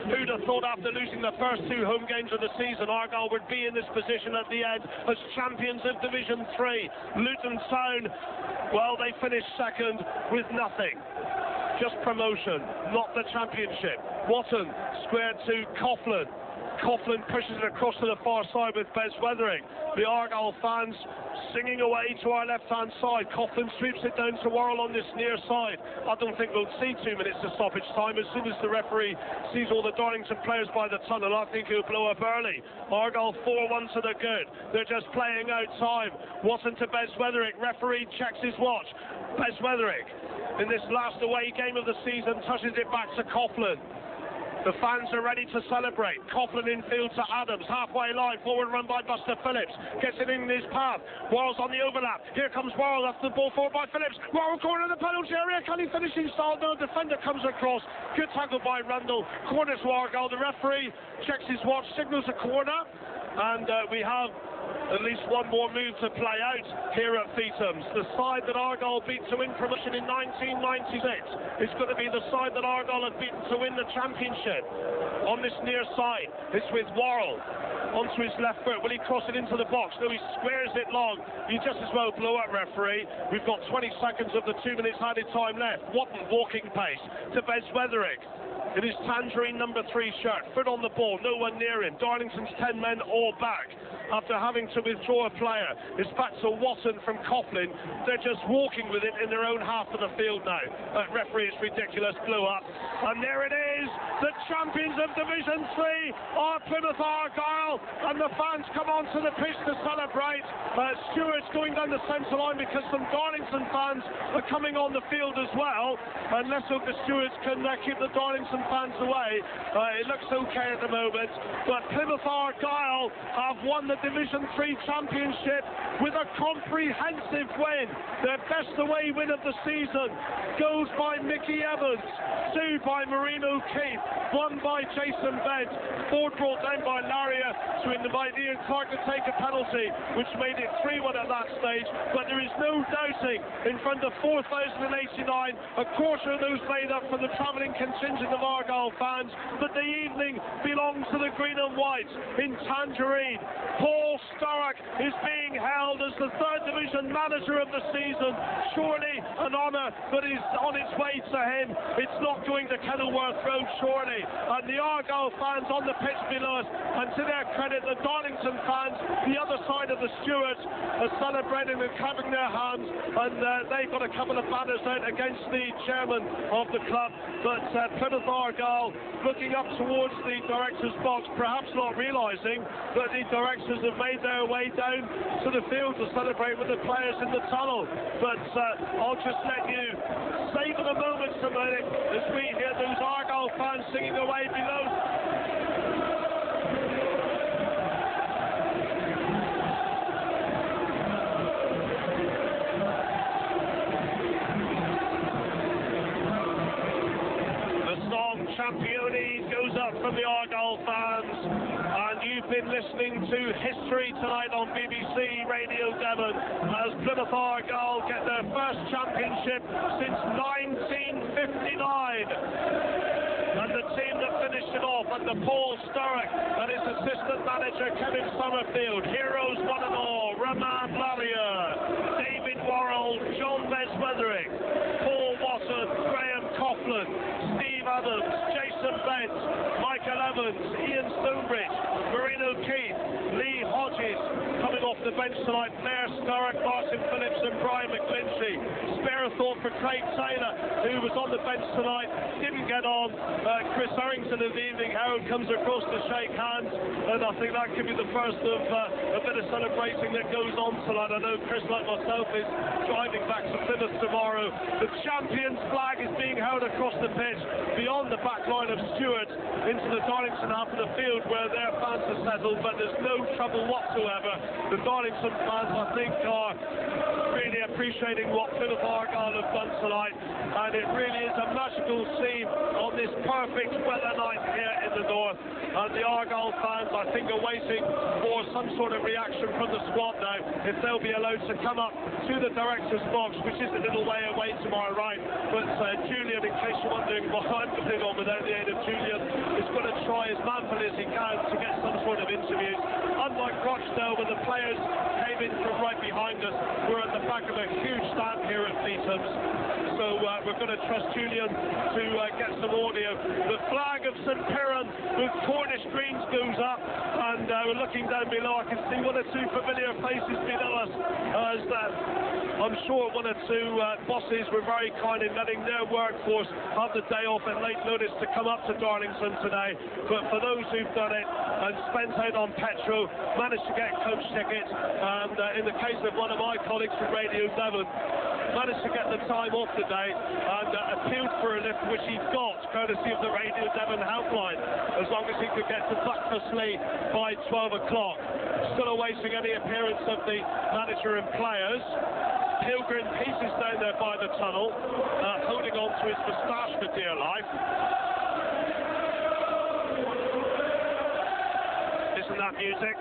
Who'd have thought after losing the first two home games of the season, Argyle would be in this position at the end as champions of Division 3. Luton Town, well, they finished second with nothing. Just promotion, not the championship. Wotton squared to Coughlin. Coughlin pushes it across to the far side with Bez Weathering. The Argyle fans singing away to our left-hand side. Coughlin sweeps it down to Worrell on this near side. I don't think we'll see 2 minutes of stoppage time. As soon as the referee sees all the Darlington players by the tunnel, I think he'll blow up early. Argyle 4-1 to the good. They're just playing out time. Wotton to Bez Weathering. Referee checks his watch. Bez Weathering, in this last away game of the season, touches it back to Coughlin. The fans are ready to celebrate. Coughlin infield to Adams, halfway line, forward run by Buster Phillips. Gets it in his path. Worrell's on the overlap. Here comes Worrell, that's the ball forward by Phillips. Worrell corner of the penalty area. Can he finish in style? No, defender comes across. Good tackle by Rundle. Corner to Argyle. The referee checks his watch, signals a corner. And we have at least one more move to play out here at Feethams. The side that Argyle beat to win promotion in 1996 is going to be the side that Argyle have beaten to win the championship. On this near side, it's with Worrell onto his left foot. Will he cross it into the box? No, he squares it long. You just as well blow up, referee. We've got 20 seconds of the 2 minutes added time left. Wotton walking pace to Bez Weathering. It is Tangerine number 3 shirt, foot on the ball, no one near him. Darlington's 10 men all back after having to withdraw a player. It's back to Wotton from Coughlin. They're just walking with it in their own half of the field now. That referee is ridiculous, blew up. And there it is, the champions of Division 3 are Plymouth Argyle, and the fans come onto the pitch to celebrate. Stewart's going down the centre line because some Darlington fans are coming on the field as well. And let's hope the Stewards can keep the Darlington fans away. It looks okay at the moment, but Plymouth Argyle have won the Division 3 championship with a comprehensive win. Their best away win of the season. Goals by Mickey Evans, 2 by Maureen O'Keefe, 1 by Jason Bent, 4 brought down by Laria to invite Ian Clark to take a penalty, which made it 3-1 at that stage. But there is no doubting, in front of 4,089, a quarter of those made up for the travelling contingent of Argyle fans, that the evening belongs to the green and white in Tangerine. Paul Sturrock is being held as the 3rd Division manager of the season. Surely an honour that is on its way to him. It's not going to Kenilworth Road, surely. And the Argyle fans on the pitch below us, and to their credit, the Darlington fans, the other side of the Stewards, are celebrating and clapping their hands, and they've got a couple of banners out against the chairman of the club. But Plymouth Argyle looking up towards the director's box, perhaps not realising that the directors have made their way down to the field to celebrate with the players in the tunnel. But I'll just let you savour the moments a minute as we hear those Argyle fans singing away below. Champione goes up from the Argyle fans, and you've been listening to History tonight on BBC Radio Devon as Plymouth Argyle get their first championship since 1959. And the team that finished it off under Paul Sturrock and his assistant manager Kevin Summerfield, heroes one and all, Roman Laria, David Worrell, John Bez Weathering, Paul Wotton, Graham Coughlin, Steve Adams, Jason Bent, Michael Evans, Ian Stonebridge, Maureen O'Keefe, Lee Hodges. Coming off the bench tonight, Blair Sturrock, Martin Phillips and Brian McGlinchey. Spare a thought for Craig Taylor, who was on the bench tonight, didn't get on. Chris Harrington in the evening, Harold comes across to shake hands, and I think that could be the first of a bit of celebrating that goes on tonight. I know Chris, like myself, is driving back to Plymouth tomorrow. The champions flag is being held across the pitch, beyond the back line of Stewards, into the Darlington half of the field where their fans are settled, but there's no trouble whatsoever. The Darlington fans, I think, are really appreciating what Plymouth Argyle have done tonight, and it really is a magical scene on this perfect weather night here in the north. And the Argyle fans fans, I think, are waiting for some sort of reaction from the squad now, if they'll be allowed to come up to the director's box, which is a little way away to my right. But Julian, in case you're wondering what I'm putting on without the aid of Julian, is going to try as manfully as he can to get some sort of interview. Unlike Rochdale, where the players came in from right behind us, we're at the back of a huge stand here at Beatham's. So we're going to trust Julian to get some audio. The flag of St Piran with Cornish Greens goes up, and we're looking down below. I can see one or two familiar faces below us, as I'm sure one or two bosses were very kind in letting their workforce have the day off at late notice to come up to Darlington today. But for those who've done it and spent out on petrol, managed to get coach tickets, and in the case of one of my colleagues from Radio Devon, managed to get the time off today and appealed for a lift, which he got, courtesy of the Radio Devon helpline, as long as he could get to Buckfastleigh by 12 o'clock. Still awaiting any appearance of the manager and players. Pilgrim pieces down there by the tunnel, holding on to his moustache for dear life. Isn't that music?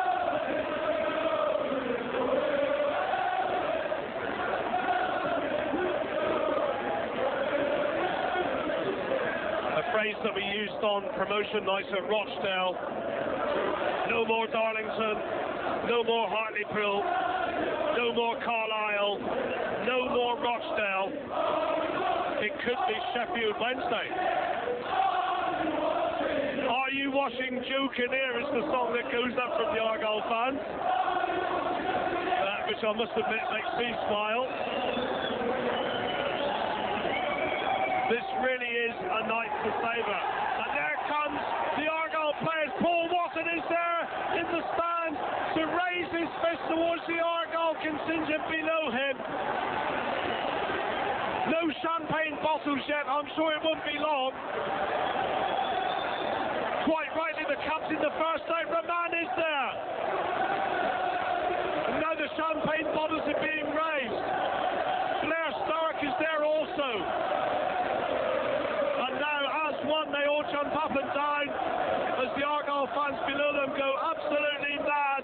Phrase that we used on promotion nights at Rochdale: no more Darlington, no more Hartlepool, no more Carlisle, no more Rochdale. It could be Sheffield Wednesday. Are You Washing Joe Kinnear is the song that goes up from the Argyle fans, which I must admit makes me smile. This really is a night to savour. And there comes the Argyle players. Paul Watson is there in the stand to raise his fist towards the Argyle contingent below him. No champagne bottles yet. I'm sure it won't be long. Quite rightly, the captain, the first out, Rahman is there. And now the champagne bottles are being raised. Blair Stark is there also. They all jump up and down as the Argyle fans below them go absolutely mad,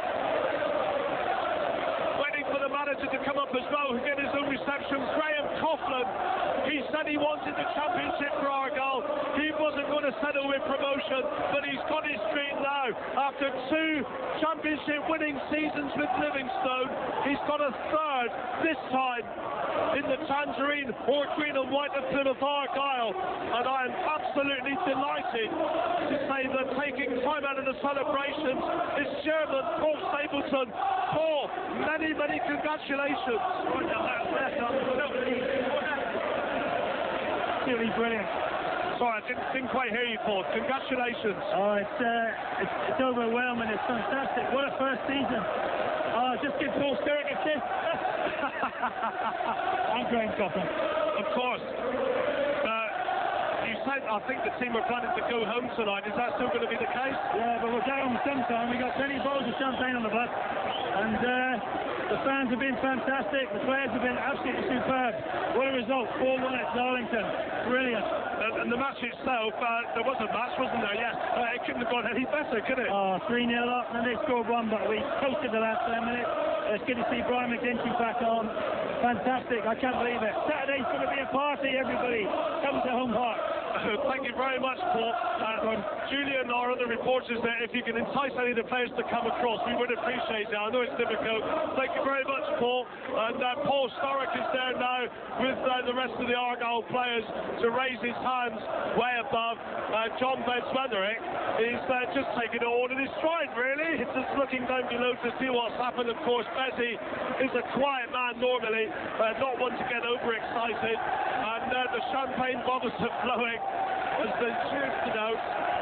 waiting for the manager to come up as well, who get his own reception. Graham Coughlin, he said he wanted the championship for Argyle. He wasn't going to settle with promotion, but he's got his dream now. After 2 championship winning seasons with Livingstone, he's got a third this time in the tangerine or green and white outfit of Argyle, and I am absolutely delighted to say that taking time out of the celebrations is Chairman Paul Stapleton. Paul, many congratulations. Really brilliant. Sorry, I didn't quite hear you, Paul. Congratulations. Oh, it's overwhelming. It's fantastic. What a first season. Oh, just give Paul Sturrock a kiss. I'm Graham Coughlin. Of course. You said, I think the team are planning to go home tonight. Is that still going to be the case? Yeah, but we'll get home sometime. We got plenty of bottles of champagne on the bus, and the fans have been fantastic. The players have been absolutely superb. What a result! 4-1 at Darlington. Brilliant. And the match itself, there was a match, wasn't there? Yes. It couldn't have gone any better, could it? Oh, 3-0 up, and then they scored 1, but we coasted the last 10 minutes. It's good to see Brian McGinty back on. Fantastic. I can't believe it. Saturday's going to be a party, everybody. Come to Home Park. Thank you very much, Paul. Julian, our other reporters there, if you can entice any of the players to come across, we would appreciate it. I know it's difficult. Thank you very much, Paul. And Paul Sturrock is there now with the rest of the Argyle players to raise his hands way above. John Betts-Wetherick is just taking it all in his stride, really. It's just looking down below to see what's happened. Of course, Betty is a quiet man normally, not one to get overexcited. And the champagne bottles are flowing as the cheers denote.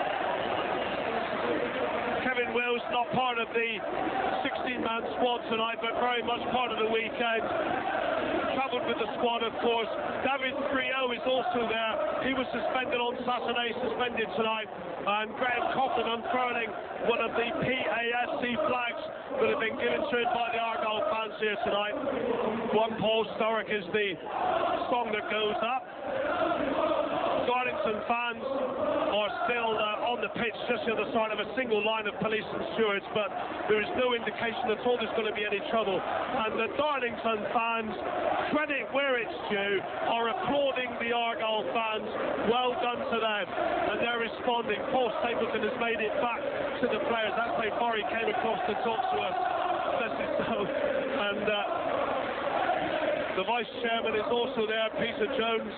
Kevin Wills, not part of the 16-man squad tonight, but very much part of the weekend. Travelled with the squad, of course. David Friot is also there. He was suspended on Saturday, suspended tonight. And Graham Coughlin unfurling one of the PASC flags that have been given to him by the Argyle fans here tonight. One Paul Sturrock is the song that goes up. Darlington fans are still on the pitch just the other side of a single line of police and stewards, but there is no indication at all there's going to be any trouble. And the Darlington fans, credit where it's due, are applauding the Argyle fans. Well done to them. And they're responding. Paul Stapleton has made it back to the players. That's how far he came across to talk to us. And the vice chairman is also there, Peter Jones.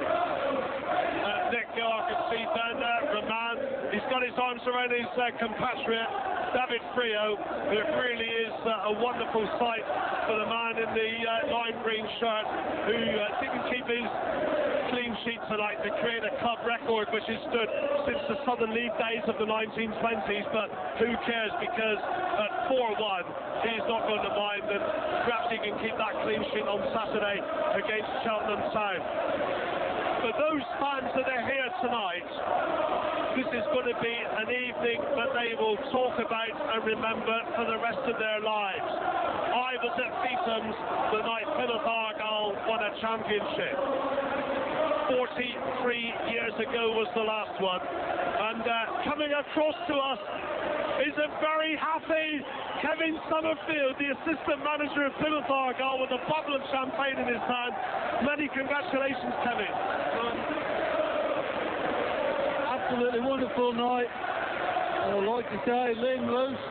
Nick Gill, I can see down there, Roman. He's got his arms around his compatriot, David Frio. It really is a wonderful sight for the man in the lime green shirt who didn't keep his clean sheet tonight to create a club record which has stood since the Southern League days of the 1920s, but who cares, because at 4-1 he's not going to mind, and perhaps he can keep that clean sheet on Saturday against Cheltenham Town. For those fans that are here tonight, this is going to be an evening that they will talk about and remember for the rest of their lives. I was at Feetham's the night Plymouth Argyle won a championship. 43 years ago was the last one. And coming across to us is a very happy Kevin Summerfield, the assistant manager of Plymouth Argyle, with a bottle of champagne in his hand. Many congratulations, Kevin. Absolutely wonderful night. And I'd like to say, Lynn, Luce,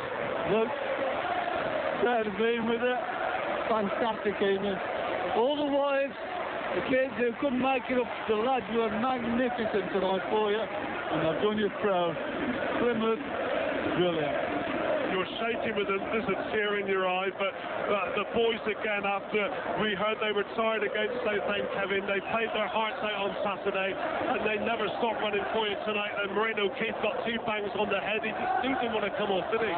proud of being with it. Fantastic evening. All the wives, the kids who couldn't make it up, the lads were magnificent tonight for you, and I've done you proud. Plymouth, brilliant. You're shaking with a tear in your eye, but the boys again, after we heard they were tired against Southend, Kevin, they played their hearts out on Saturday, and they never stopped running for you tonight. And Maureen O'Keefe got 2 bangs on the head. He just didn't want to come off, did he?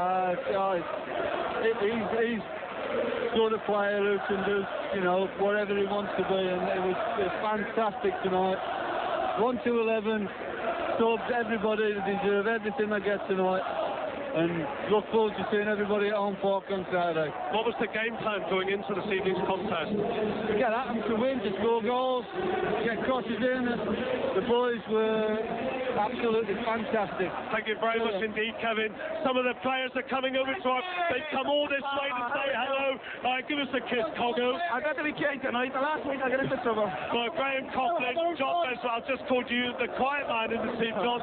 He's sort of player who can do, whatever he wants to be, and it was fantastic tonight. 1 to 11, subs, everybody deserve everything they get tonight. And look forward to seeing everybody at home Park on Saturday. What was the game plan going into this evening's contest? To get at them, to win, to score goals, to get crosses in. The boys were absolutely fantastic. Thank you very much indeed, Kevin. Some of the players are coming over to us. They've come all this way to say hello. Give us a kiss, Coggo. I got to be king tonight. The last week I got into trouble. Well, Graham Coughlin, John Beswell, I've just called you the quiet man in the team, John.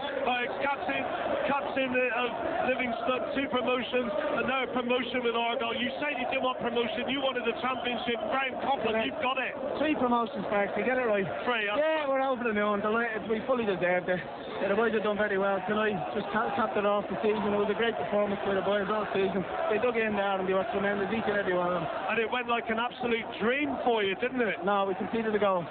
Captain of Livingston, 2 promotions, and now a promotion with Argyle. You said you didn't want promotion, you wanted the championship. Graham Coughlin, you've got it. 3 promotions, Sparks, you get it right. 3, yeah, we're over the moon. Delighted. We fully deserved it. Yeah, the boys have done very well tonight. Just capped it off the season. It was a great performance by the boys all season. They dug in there and they were tremendous, each and every one of them. And it went like an absolute dream for you, didn't it? No, we conceded the goal.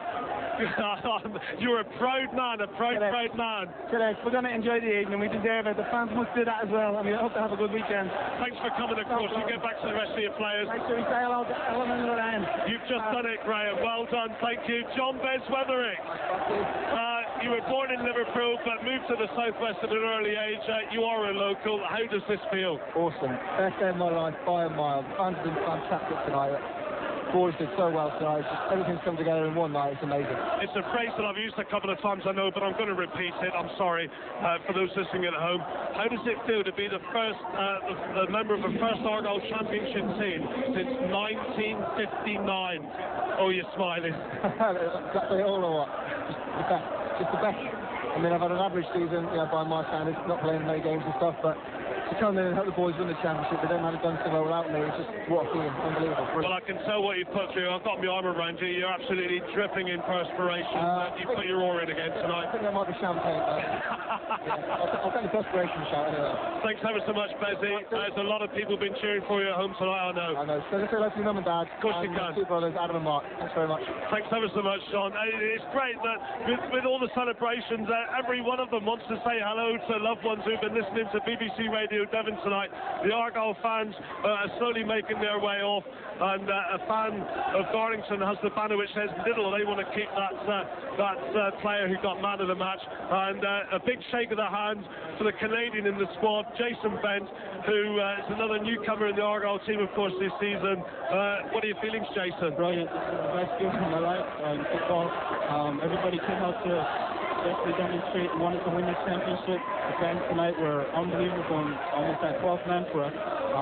You're a proud man, proud man. Correct. We're going to enjoy the evening. We deserve it. The fans must do that as well. And we hope to have a good weekend. Thanks for coming across. You get back to the rest of your players. Make sure we say hello to Ellen and Lorraine. You've just done it, Graham. Well done. Thank you. John Besweathering. You were born in Liverpool but moved to the southwest at an early age. You are a local. How does this feel? Awesome. Best day of my life by a mile. The fans have been fantastic tonight. Boys did so well tonight. Everything's come together in one night. It's amazing. It's a phrase that I've used a couple of times, I know, but I'm going to repeat it. I'm sorry for those listening at home. How does it feel to be the first, the member of the first Argyle Championship team since 1959? Oh, you're smiling. Exactly all or what? Just the best. I mean, I've had an average season, by my standards, not playing many games and stuff, but to come in and help the boys win the championship, they don't have done so well without me. It's just what a feeling, unbelievable. Well, I can tell what you've put through. I've got my arm around you. You're absolutely dripping in perspiration. You put your oar in again tonight. I think that might be champagne, though. I'll take the perspiration shot anyway. Thanks ever so much, Bezzy. There's a lot of people been cheering for you at home tonight, I know. I know. So let's say hello to your mum and dad. Of course you can. 2 brothers, Adam and Mark. Thanks very much. Thanks ever so much, Sean. It's great that with all the celebrations, every one of them wants to say hello to loved ones who've been listening to BBC Radio Devon tonight. The Argyle fans are slowly making their way off, and a fan of Darlington has the banner which says Little. They want to keep that player who got man of the match. And a big shake of the hand for the Canadian in the squad, Jason Bent, who is another newcomer in the Argyle team, of course, this season. What are your feelings, Jason? Brilliant. This is the best game of my life in football. Everybody came out to definitely demonstrate and wanted to win this championship. The fans tonight were unbelievable and almost at 12th man for us.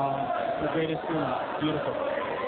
The greatest feeling. Beautiful.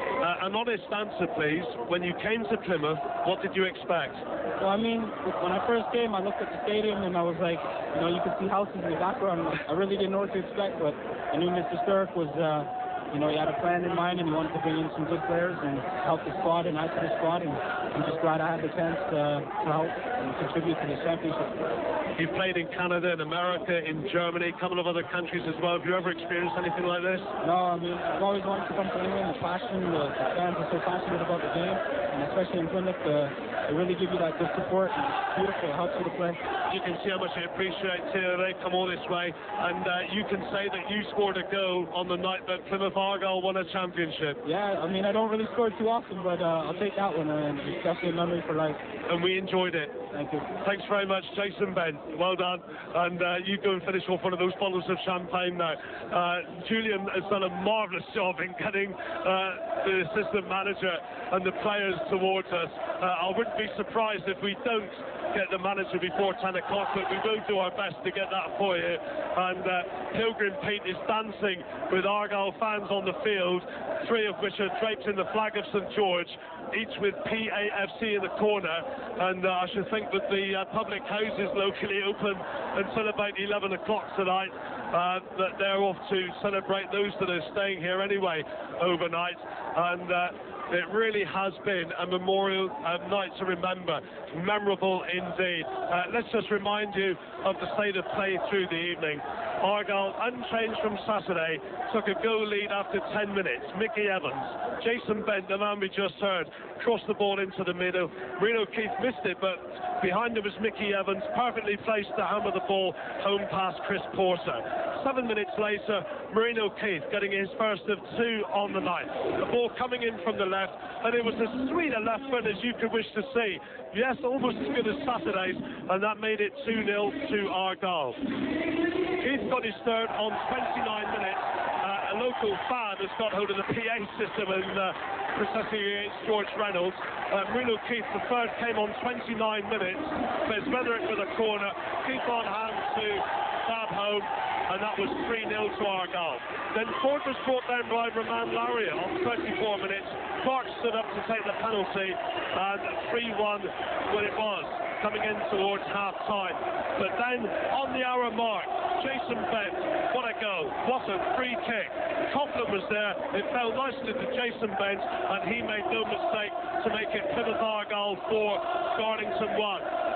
An honest answer, please. When you came to Plymouth, what did you expect? Well, I mean, when I first came, I looked at the stadium and I was like, you know, you could see houses in the background. I really didn't know what to expect, but I knew Mr. Sturrock was, you know, he had a plan in mind and he wanted to bring in some good players and help the squad and add to the squad. And I'm just glad I had the chance to help and contribute to this championship. You've played in Canada, in America, in Germany, a couple of other countries as well. Have you ever experienced anything like this? No, I mean, I've always wanted to come to England. The passion, the fans are so passionate about the game, and especially in Plymouth, they really give you that good support. And it's beautiful. It helps you to play. You can see how much I appreciate they come all this way, and you can say that you scored a goal on the night that Plymouth Argyle won a championship. Yeah, I mean, I don't really score too often, but I'll take that one, and it's definitely a memory for life. And we enjoyed it. Thank you. Thanks very much, Jason Bent. Well done. And you go and finish off one of those bottles of champagne now. Julian has done a marvellous job in getting the assistant manager and the players towards us. I wouldn't be surprised if we don't get the manager before 10 o'clock, but we will do our best to get that for you. And Pilgrim Pete is dancing with Argyle fans on the field, 3 of which are draped in the flag of St George, each with PAFC in the corner. And I should think that the public house is locally open until about 11 o'clock tonight, that they're off to celebrate those that are staying here anyway overnight. And it really has been a memorial night to remember. Memorable indeed. Let's just remind you of the state of play through the evening. Argyle, unchanged from Saturday, took a goal lead after 10 minutes. Mickey Evans, Jason Bent, the man we just heard, crossed the ball into the middle. Marino Keith missed it, but behind him was Mickey Evans, perfectly placed to hammer the ball home past Chris Porter. 7 minutes later, Marino Keith getting his first of 2 on the night. The ball coming in from the left, and it was as sweet a left foot as you could wish to see. Yes, almost as good as Saturday's, and that made it 2-0 to Argyle. Keith got his third on 29 minutes. A local fan has got hold of the PA system and protesting against George Reynolds. Marino Keith, the third, came on 29 minutes. There's Weatherick with a corner. Keith on hand to stab home, and that was 3-0 to Argyle. Then Ford was brought down by Roman Laria on 34 minutes. Clark stood up to take the penalty, and 3-1 when it was, coming in towards half-time. But then, on the hour mark, Jason Bent, what a goal, what a free kick. Coughlin was there, it fell nicely to Jason Bent, and he made no mistake to make it Plymouth Argyle 4, Darlington 1.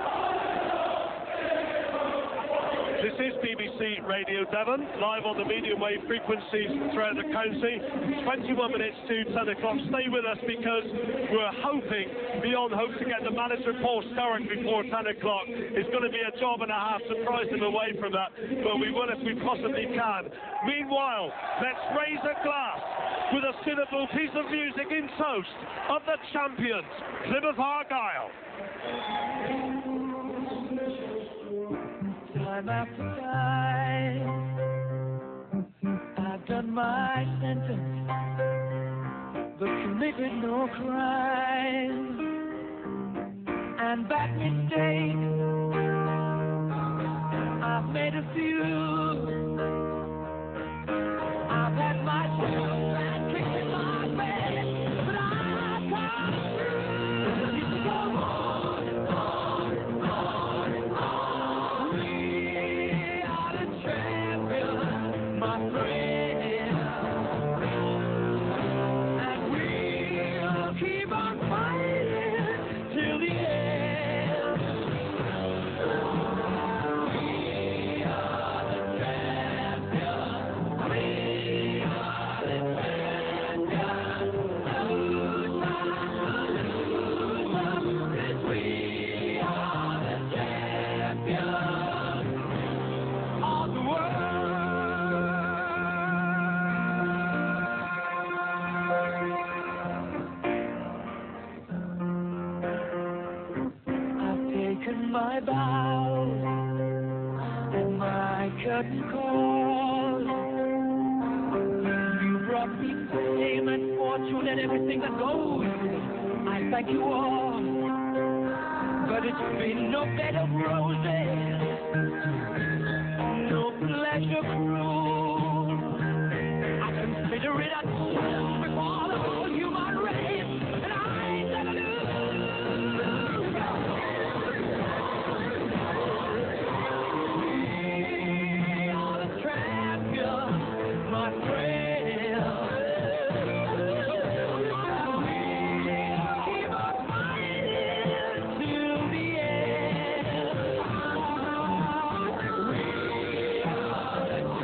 This is BBC Radio Devon, live on the medium wave frequencies throughout the county. 21 minutes to 10 o'clock. Stay with us because we're hoping, beyond hope, to get the manager Paul Sturrock before 10 o'clock. It's going to be a job and a half to prize him away from that, but we will if we possibly can. Meanwhile, let's raise a glass with a suitable piece of music in toast of the champions, Plymouth Argyle. Time after time, I've done my sentence, but committed no crime. And that mistake, I've made a few. I've had my share and kicked in my bed, but I've come through. You can go on and on and on and on. My friend, and we'll keep on fighting till the end. We are the champions. We are the champions. Lose, we are the champions of the world. My vows and my curtain call. You brought me fame and fortune and everything that goes. I thank you all. but it's been no bed of roses, no pleasure cruel. I consider it a sin before the whole human race, and I ain't gonna lose. We are the champions, my friend. Keep on fighting till the end. We are the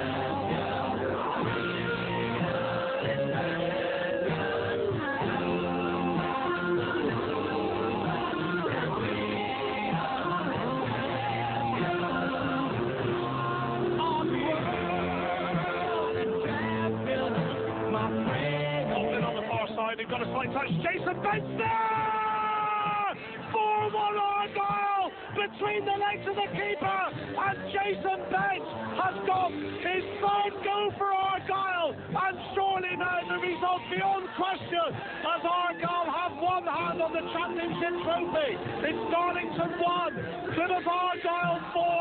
Open on the far side, they've got a slight touch. Jason Bates there! 4-1 Argyle between the legs of the keeper, and Jason Bates has got his third goal for Argyle, and surely now the result beyond question as Argyle have one hand on the championship trophy. It's Darlington 1, Plymouth Argyle 4.